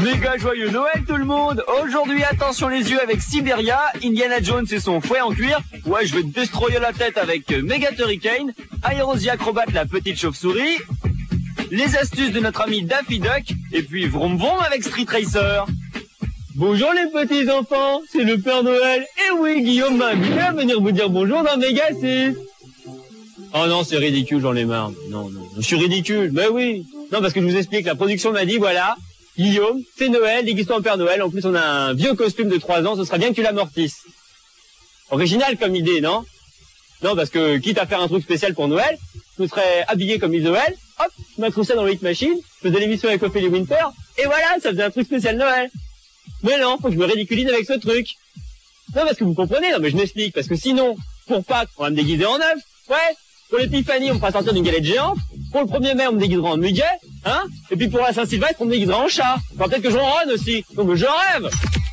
Méga joyeux Noël tout le monde. Aujourd'hui, attention les yeux avec Siberia, Indiana Jones et son fouet en cuir. Ouais, je vais te destroyer la tête avec Mega Turricane, Aerosi Acrobat la petite chauve-souris, les astuces de notre ami Daffy Duck, et puis Vroom Vroom avec Street Racer. Bonjour les petits enfants, c'est le Père Noël. Et oui, Guillaume m'a invité à venir vous dire bonjour dans Mega 6. Oh non, c'est ridicule, j'en ai marre. Non, je suis ridicule, ben oui. Non, parce que je vous explique, la production m'a dit, voilà, Guillaume, c'est Noël, déguise-toi en Père Noël, en plus on a un vieux costume de 3 ans, ce sera bien que tu l'amortisses. Original comme idée, non? Non, parce que quitte à faire un truc spécial pour Noël, je me serais habillé comme Yves Noël, hop, je m'incrustais dans le Hit Machine, je faisais l'émission avec Ophélie Winter, et voilà, ça faisait un truc spécial Noël. Mais non, faut que je me ridiculise avec ce truc. Non, parce que vous comprenez, non mais je m'explique, parce que sinon, pour Pâques, on va me déguiser en œuf, ouais, pour l'épiphanie, on me fera sortir d'une galette géante, pour le 1er mai, on me déguisera en muguet, hein, et puis pour la Saint-Sylvestre, on me déguisera en chat. Enfin, peut-être que je ronronne aussi, donc je rêve.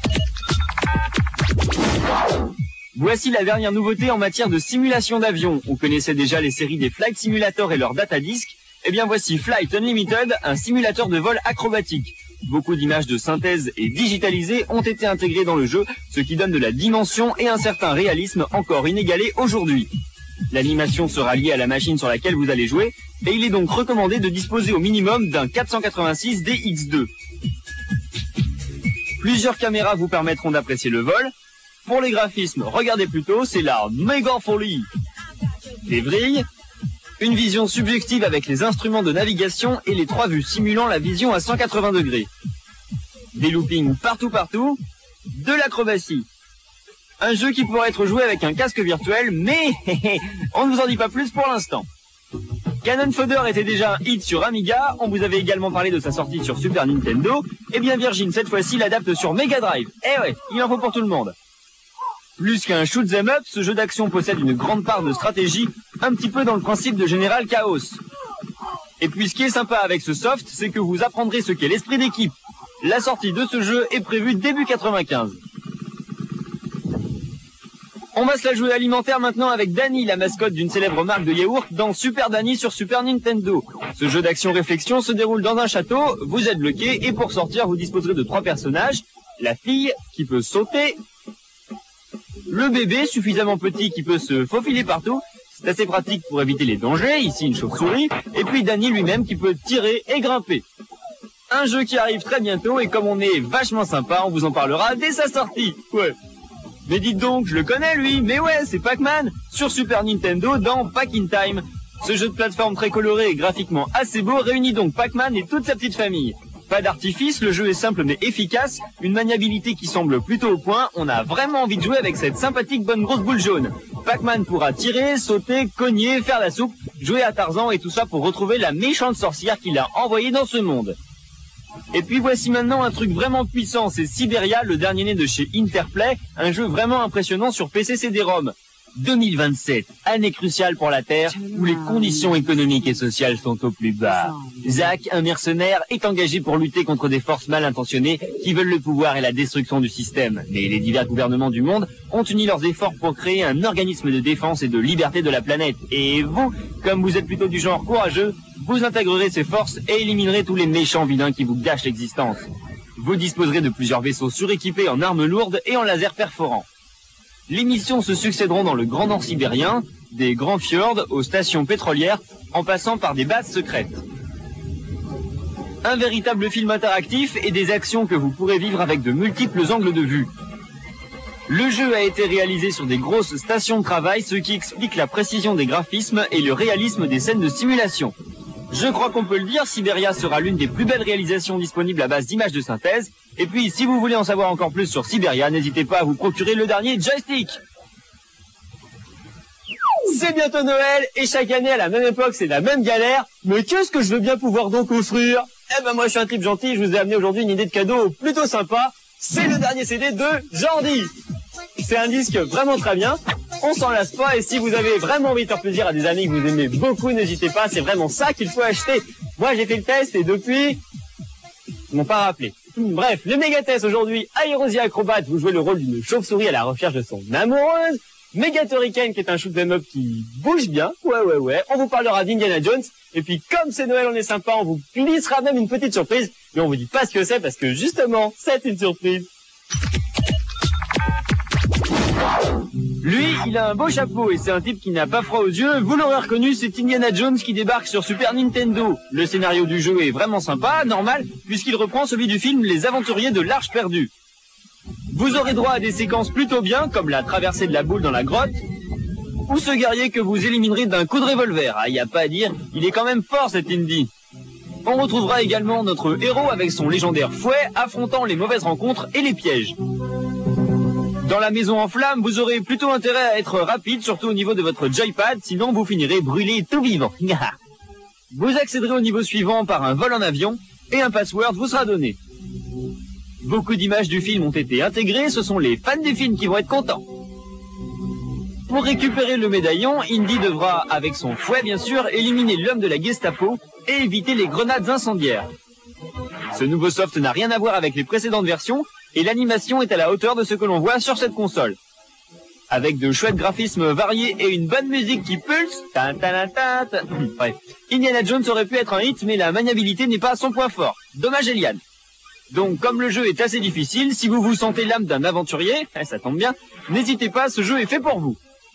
Voici la dernière nouveauté en matière de simulation d'avion. On connaissait déjà les séries des Flight Simulator et leurs data disques. Eh bien voici Flight Unlimited, un simulateur de vol acrobatique. Beaucoup d'images de synthèse et digitalisées ont été intégrées dans le jeu, ce qui donne de la dimension et un certain réalisme encore inégalé aujourd'hui. L'animation sera liée à la machine sur laquelle vous allez jouer, et il est donc recommandé de disposer au minimum d'un 486 DX2. Plusieurs caméras vous permettront d'apprécier le vol. Pour les graphismes, regardez plutôt, c'est la méga folie. Des vrilles, une vision subjective avec les instruments de navigation et les 3 vues simulant la vision à 180 degrés. Des loopings partout, de l'acrobatie. Un jeu qui pourrait être joué avec un casque virtuel, mais on ne vous en dit pas plus pour l'instant. Cannon Fodder était déjà un hit sur Amiga, on vous avait également parlé de sa sortie sur Super Nintendo, et bien Virgin cette fois-ci l'adapte sur Mega Drive. Eh ouais, il en faut pour tout le monde. Plus qu'un shoot 'em up, ce jeu d'action possède une grande part de stratégie, un petit peu dans le principe de General Chaos. Et puis ce qui est sympa avec ce soft, c'est que vous apprendrez ce qu'est l'esprit d'équipe. La sortie de ce jeu est prévue début 95. On va se la jouer alimentaire maintenant avec Danny, la mascotte d'une célèbre marque de yaourt, dans Super Danny sur Super Nintendo. Ce jeu d'action-réflexion se déroule dans un château, vous êtes bloqué, et pour sortir, vous disposerez de 3 personnages. La fille, qui peut sauter. Le bébé, suffisamment petit, qui peut se faufiler partout. C'est assez pratique pour éviter les dangers, ici une chauve-souris. Et puis Danny lui-même, qui peut tirer et grimper. Un jeu qui arrive très bientôt, et comme on est vachement sympa, on vous en parlera dès sa sortie. Ouais. Mais dites donc, je le connais lui, mais ouais, c'est Pac-Man, sur Super Nintendo dans Pac in Time. Ce jeu de plateforme très coloré et graphiquement assez beau réunit donc Pac-Man et toute sa petite famille. Pas d'artifice, le jeu est simple mais efficace, une maniabilité qui semble plutôt au point, on a vraiment envie de jouer avec cette sympathique bonne grosse boule jaune. Pac-Man pourra tirer, sauter, cogner, faire la soupe, jouer à Tarzan et tout ça pour retrouver la méchante sorcière qu'il a envoyée dans ce monde. Et puis voici maintenant un truc vraiment puissant, c'est Siberia, le dernier né de chez Interplay, un jeu vraiment impressionnant sur PC CD-ROM. 2027, année cruciale pour la Terre, où les conditions économiques et sociales sont au plus bas. Zach, un mercenaire, est engagé pour lutter contre des forces mal intentionnées qui veulent le pouvoir et la destruction du système. Mais les divers gouvernements du monde ont uni leurs efforts pour créer un organisme de défense et de liberté de la planète. Et vous, comme vous êtes plutôt du genre courageux, vous intégrerez ces forces et éliminerez tous les méchants vilains qui vous gâchent l'existence. Vous disposerez de plusieurs vaisseaux suréquipés en armes lourdes et en lasers perforants. Les missions se succéderont dans le Grand Nord sibérien, des grands fjords aux stations pétrolières, en passant par des bases secrètes. Un véritable film interactif et des actions que vous pourrez vivre avec de multiples angles de vue. Le jeu a été réalisé sur des grosses stations de travail, ce qui explique la précision des graphismes et le réalisme des scènes de simulation. Je crois qu'on peut le dire, Siberia sera l'une des plus belles réalisations disponibles à base d'images de synthèse. Et puis, si vous voulez en savoir encore plus sur Siberia, n'hésitez pas à vous procurer le dernier joystick. C'est bientôt Noël, et chaque année à la même époque, c'est la même galère. Mais qu'est-ce que je veux bien pouvoir donc offrir? Eh ben moi, je suis un type gentil, je vous ai amené aujourd'hui une idée de cadeau plutôt sympa. C'est le dernier CD de Jordi. C'est un disque vraiment très bien. On s'en lasse pas, et si vous avez vraiment envie de faire plaisir à des amis que vous aimez beaucoup, n'hésitez pas, c'est vraiment ça qu'il faut acheter. Moi j'ai fait le test et depuis, ils m'ont pas rappelé. Bref, le méga test aujourd'hui, Aerosi Acrobat, vous jouez le rôle d'une chauve-souris à la recherche de son amoureuse. Megaturrican qui est un shoot'em up qui bouge bien. Ouais. On vous parlera d'Indiana Jones. Et puis comme c'est Noël, on est sympa, on vous glissera même une petite surprise. Mais on vous dit pas ce que c'est parce que justement, c'est une surprise. Lui, il a un beau chapeau et c'est un type qui n'a pas froid aux yeux. Vous l'aurez reconnu, c'est Indiana Jones qui débarque sur Super Nintendo. Le scénario du jeu est vraiment sympa, normal, puisqu'il reprend celui du film Les Aventuriers de l'Arche perdue. Vous aurez droit à des séquences plutôt bien, comme la traversée de la boule dans la grotte, ou ce guerrier que vous éliminerez d'un coup de revolver. Ah, y a pas à dire, il est quand même fort cet Indy. On retrouvera également notre héros avec son légendaire fouet, affrontant les mauvaises rencontres et les pièges. Dans la maison en flammes, vous aurez plutôt intérêt à être rapide, surtout au niveau de votre joypad, sinon vous finirez brûlé tout vivant. Vous accéderez au niveau suivant par un vol en avion, et un password vous sera donné. Beaucoup d'images du film ont été intégrées, ce sont les fans des films qui vont être contents. Pour récupérer le médaillon, Indy devra, avec son fouet bien sûr, éliminer l'homme de la Gestapo et éviter les grenades incendiaires. Ce nouveau soft n'a rien à voir avec les précédentes versions, et l'animation est à la hauteur de ce que l'on voit sur cette console. Avec de chouettes graphismes variés et une bonne musique qui pulse, bref, Indiana Jones aurait pu être un hit, mais la maniabilité n'est pas son point fort. Dommage Eliane. Donc, comme le jeu est assez difficile, si vous vous sentez l'âme d'un aventurier, ça tombe bien, n'hésitez pas, ce jeu est fait pour vous.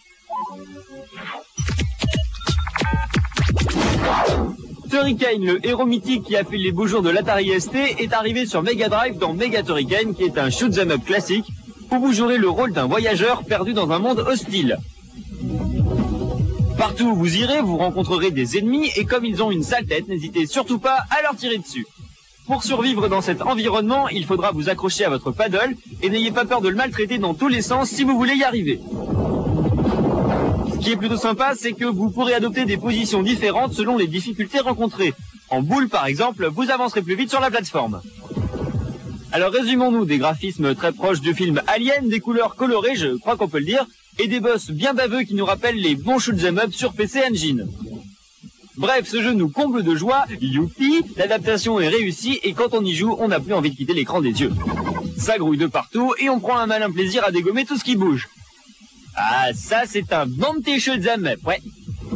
Turrican, le héros mythique qui a fait les beaux jours de l'Atari ST, est arrivé sur Mega Drive dans Megaturrican, qui est un shoot'em up classique, où vous jouerez le rôle d'un voyageur perdu dans un monde hostile. Partout où vous irez, vous rencontrerez des ennemis, et comme ils ont une sale tête, n'hésitez surtout pas à leur tirer dessus. Pour survivre dans cet environnement, il faudra vous accrocher à votre paddle, et n'ayez pas peur de le maltraiter dans tous les sens si vous voulez y arriver. Ce qui est plutôt sympa, c'est que vous pourrez adopter des positions différentes selon les difficultés rencontrées. En boule, par exemple, vous avancerez plus vite sur la plateforme. Alors résumons-nous, des graphismes très proches du film Alien, des couleurs colorées, je crois qu'on peut le dire, et des boss bien baveux qui nous rappellent les bons shoot'em up sur PC Engine. Bref, ce jeu nous comble de joie, youpi, l'adaptation est réussie et quand on y joue, on n'a plus envie de quitter l'écran des yeux. Ça grouille de partout et on prend un malin plaisir à dégommer tout ce qui bouge. Ah, ça c'est un bon petit shoot'em up, ouais.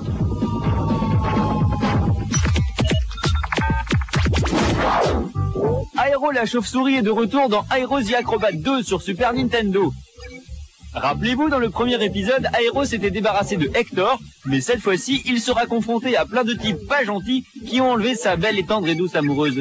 Aero la chauve-souris est de retour dans Aero The Acrobat 2 sur Super Nintendo. Rappelez-vous, dans le premier épisode, Aero s'était débarrassé de Hector, mais cette fois-ci, il sera confronté à plein de types pas gentils qui ont enlevé sa belle et tendre et douce amoureuse.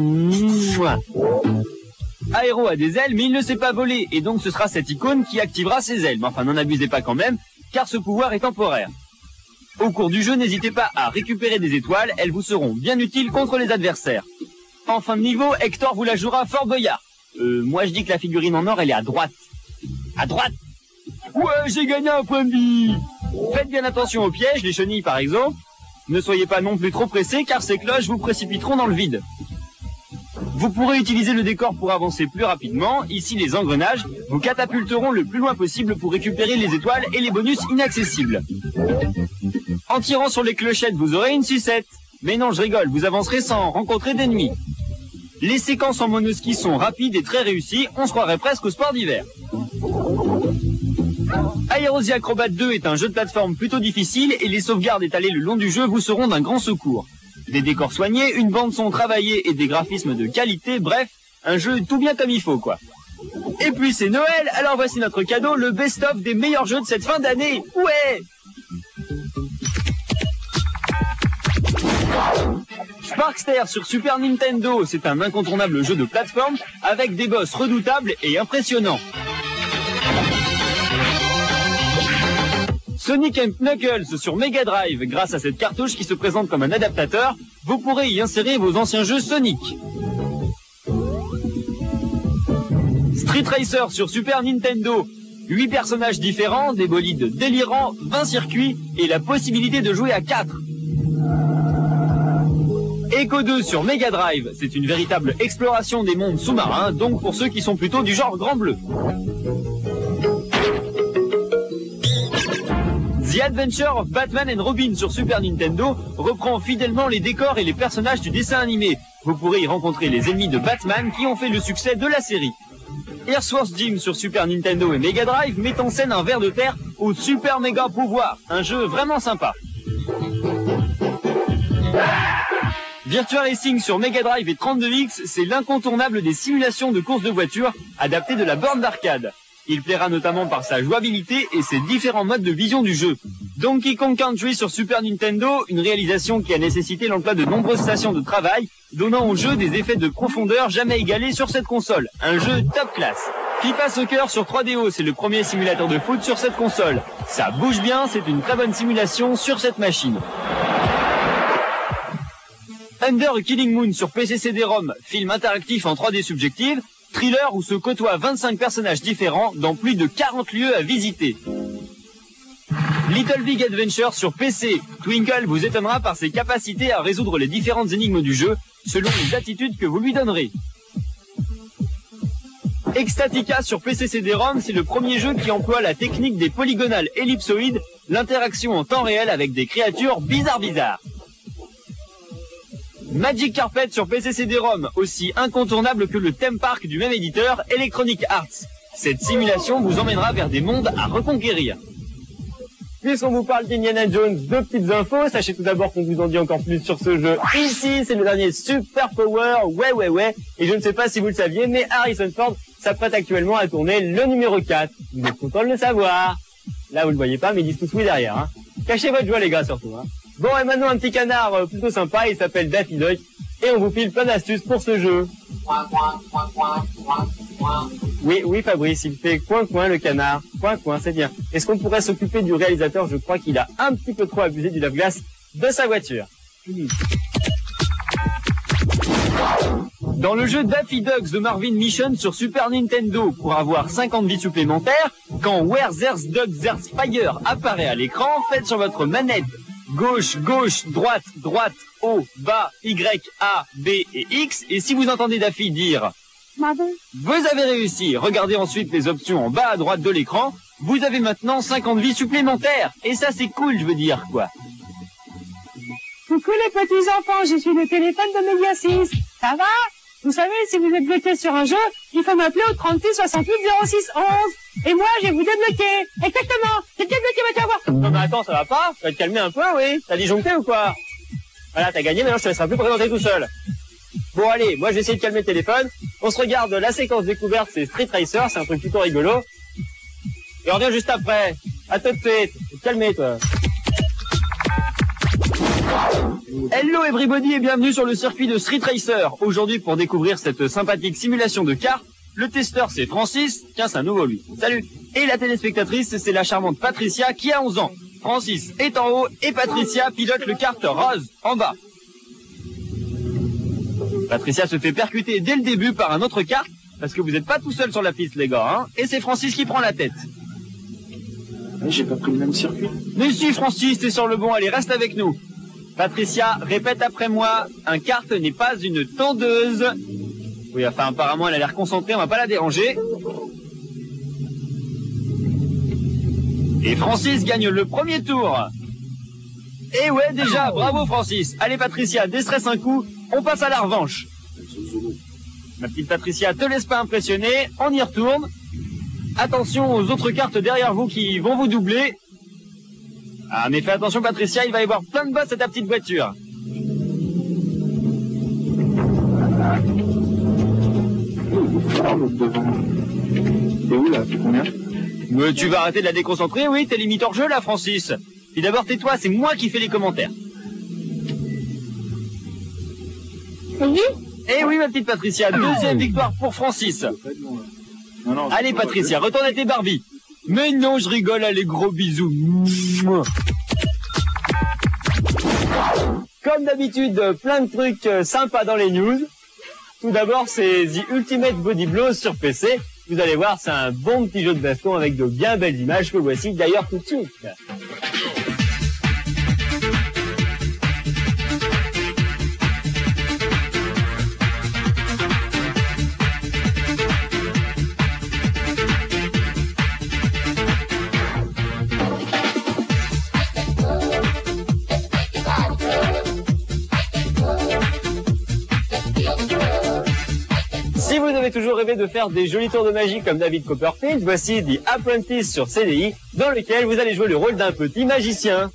Aero a des ailes, mais il ne sait pas voler, et donc ce sera cette icône qui activera ses ailes. Mais enfin, n'en abusez pas quand même, car ce pouvoir est temporaire. Au cours du jeu, n'hésitez pas à récupérer des étoiles, elles vous seront bien utiles contre les adversaires. En fin de niveau, Hector vous la jouera fort boyard. Moi je dis que la figurine en or, elle est à droite. À droite! Ouais, j'ai gagné un point de vie! Faites bien attention aux pièges, les chenilles par exemple. Ne soyez pas non plus trop pressés, car ces cloches vous précipiteront dans le vide. Vous pourrez utiliser le décor pour avancer plus rapidement. Ici, les engrenages vous catapulteront le plus loin possible pour récupérer les étoiles et les bonus inaccessibles. En tirant sur les clochettes, vous aurez une sucette. Mais non, je rigole, vous avancerez sans rencontrer d'ennemis. Les séquences en monoski sont rapides et très réussies, on se croirait presque au sport d'hiver. Aero The Acrobat 2 est un jeu de plateforme plutôt difficile et les sauvegardes étalées le long du jeu vous seront d'un grand secours. Des décors soignés, une bande son travaillée et des graphismes de qualité, bref, un jeu tout bien comme il faut quoi. Et puis c'est Noël, alors voici notre cadeau, le best-of des meilleurs jeux de cette fin d'année. Ouais! Sparkster sur Super Nintendo, c'est un incontournable jeu de plateforme avec des boss redoutables et impressionnants. Sonic & Knuckles sur Mega Drive, grâce à cette cartouche qui se présente comme un adaptateur, vous pourrez y insérer vos anciens jeux Sonic. Street Racer sur Super Nintendo, 8 personnages différents, des bolides délirants, 20 circuits et la possibilité de jouer à 4. Echo 2 sur Mega Drive, c'est une véritable exploration des mondes sous-marins, donc pour ceux qui sont plutôt du genre grand bleu. The Adventure of Batman and Robin sur Super Nintendo reprend fidèlement les décors et les personnages du dessin animé. Vous pourrez y rencontrer les ennemis de Batman qui ont fait le succès de la série. Earthworm Jim sur Super Nintendo et Mega Drive met en scène un ver de terre au super méga pouvoir. Un jeu vraiment sympa. Virtua Racing sur Mega Drive et 32X, c'est l'incontournable des simulations de course de voiture adaptées de la borne d'arcade. Il plaira notamment par sa jouabilité et ses différents modes de vision du jeu. Donkey Kong Country sur Super Nintendo, une réalisation qui a nécessité l'emploi de nombreuses stations de travail, donnant au jeu des effets de profondeur jamais égalés sur cette console. Un jeu top classe. FIFA Soccer sur 3DO, c'est le premier simulateur de foot sur cette console. Ça bouge bien, c'est une très bonne simulation sur cette machine. Under a Killing Moon sur PC CD-ROM, film interactif en 3D subjective, thriller où se côtoient 25 personnages différents dans plus de 40 lieux à visiter. Little Big Adventure sur PC, Twinkle vous étonnera par ses capacités à résoudre les différentes énigmes du jeu, selon les attitudes que vous lui donnerez. Ecstatica sur PC CD-ROM, c'est le premier jeu qui emploie la technique des polygonales ellipsoïdes, l'interaction en temps réel avec des créatures bizarres. Magic Carpet sur PC CD-ROM, aussi incontournable que le theme park du même éditeur, Electronic Arts. Cette simulation vous emmènera vers des mondes à reconquérir. Puisqu'on vous parle d'Indiana Jones, deux petites infos. Sachez tout d'abord qu'on vous en dit encore plus sur ce jeu. Ici, c'est le dernier Super Power, ouais. Et je ne sais pas si vous le saviez, mais Harrison Ford s'apprête actuellement à tourner le numéro 4. Vous êtes content de le savoir. Là, vous le voyez pas, mais ils disent tous oui derrière. Hein. Cachez votre joie, les gars, surtout. Hein. Bon, et maintenant, un petit canard plutôt sympa, il s'appelle Daffy Duck, et on vous file plein d'astuces pour ce jeu. Oui, Fabrice, il fait coin, le canard. Coin, c'est bien. Est-ce qu'on pourrait s'occuper du réalisateur? Je crois qu'il a un petit peu trop abusé du lave-glace de sa voiture. Dans le jeu Daffy Duck The Marvin Mission sur Super Nintendo, pour avoir 50 vies supplémentaires, quand Where There's Duck There's Fire apparaît à l'écran, faites sur votre manette gauche, droite, haut, bas, Y, A, B et X, et si vous entendez Daffy dire « Vous avez réussi », regardez ensuite les options en bas à droite de l'écran, vous avez maintenant 50 vies supplémentaires, et ça c'est cool, je veux dire, quoi. Coucou les petits enfants, je suis le téléphone de Média 6. Ça va? Vous savez, si vous êtes bloqué sur un jeu, il faut m'appeler au 36 68 06 11. Et moi, je vais vous débloquer. Exactement. J'ai débloqué, tu vas voir. Non mais attends, ça va pas? Tu vas te calmer un peu, oui? T'as disjoncté ou quoi? Voilà, t'as gagné, maintenant je te laisserai plus présenter tout seul. Bon allez, moi je vais essayer de calmer le téléphone. On se regarde la séquence découverte, c'est Street Racer, c'est un truc plutôt rigolo. Et on revient juste après. À tout de suite. Calmez toi. Hello everybody et bienvenue sur le circuit de Street Racer. Aujourd'hui pour découvrir cette sympathique simulation de cartes, le testeur c'est Francis, tiens c'est un nouveau lui, salut. Et la téléspectatrice c'est la charmante Patricia qui a 11 ans. Francis est en haut et Patricia pilote le kart rose en bas. Patricia se fait percuter dès le début par un autre kart, parce que vous n'êtes pas tout seul sur la piste les gars, hein. Et c'est Francis qui prend la tête. J'ai pas pris le même circuit. Mais si Francis, t'es sur le bon, allez reste avec nous. Patricia, répète après moi, un kart n'est pas une tondeuse. Oui, enfin apparemment elle a l'air concentrée, on va pas la déranger. Et Francis gagne le premier tour. Et ouais déjà, bravo Francis. Allez Patricia, déstresse un coup, on passe à la revanche. Ma petite Patricia, te laisse pas impressionner, on y retourne. Attention aux autres cartes derrière vous qui vont vous doubler. Ah mais fais attention Patricia, il va y avoir plein de bosses à ta petite voiture. Et où là, c'est combien? Mais tu vas arrêter de la déconcentrer, oui, t'es limite hors jeu là Francis. Puis d'abord tais-toi, c'est moi qui fais les commentaires. Oui. Eh oui ma petite Patricia, deuxième victoire pour Francis. Non, allez Patricia, retourne à tes Barbies. Mais non, je rigole, allez, gros bisous. Comme d'habitude, plein de trucs sympas dans les news. Tout d'abord, c'est The Ultimate Body Blows sur PC. Vous allez voir, c'est un bon petit jeu de baston avec de bien belles images que voici d'ailleurs tout de suite. Si vous avez toujours rêvé de faire des jolis tours de magie comme David Copperfield, voici The Apprentice sur CDI, dans lequel vous allez jouer le rôle d'un petit magicien.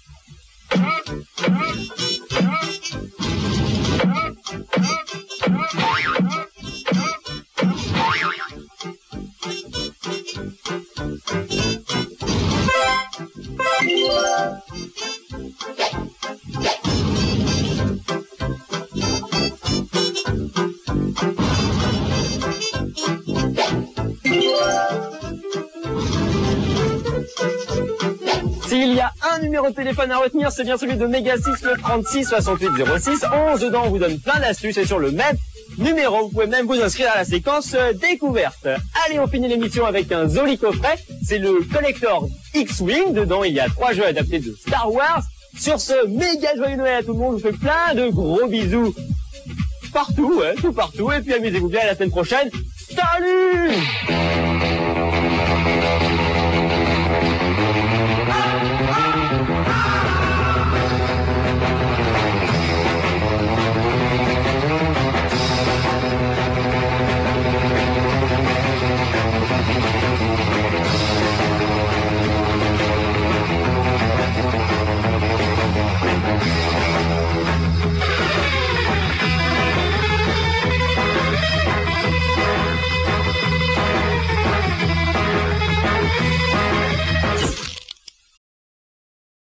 S'il y a un numéro de téléphone à retenir, c'est bien celui de Mega6, le 36 68 06 11. Dedans, on vous donne plein d'astuces et sur le même numéro, vous pouvez même vous inscrire à la séquence découverte. Allez, on finit l'émission avec un joli coffret. C'est le Collector X-Wing. Dedans, il y a 3 jeux adaptés de Star Wars. Sur ce, méga joyeux Noël à tout le monde. Je vous fais plein de gros bisous partout, tout partout. Et puis amusez-vous bien, à la semaine prochaine. Salut!